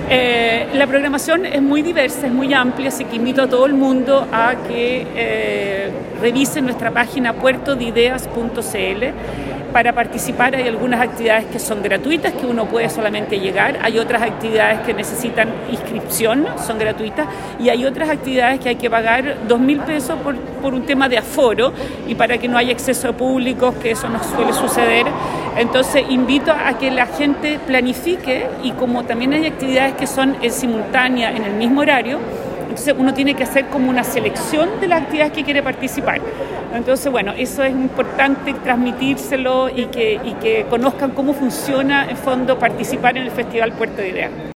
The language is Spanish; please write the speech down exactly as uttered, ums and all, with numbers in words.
Eh, la programación es muy diversa, es muy amplia, así que invito a todo el mundo a que eh, revisen nuestra página puerto de ideas punto c l para participar. Hay algunas actividades que son gratuitas, que uno puede solamente llegar, hay otras actividades que necesitan inscripción, son gratuitas, y hay otras actividades que hay que pagar dos mil pesos por, por un tema de aforo y para que no haya exceso de públicos, que eso no suele suceder. Entonces invito a que la gente planifique, y como también hay actividades que son en simultánea en el mismo horario, entonces uno tiene que hacer como una selección de las actividades que quiere participar. Entonces, bueno, eso es importante transmitírselo y que, y que conozcan cómo funciona en fondo participar en el Festival Puerto de Ideas.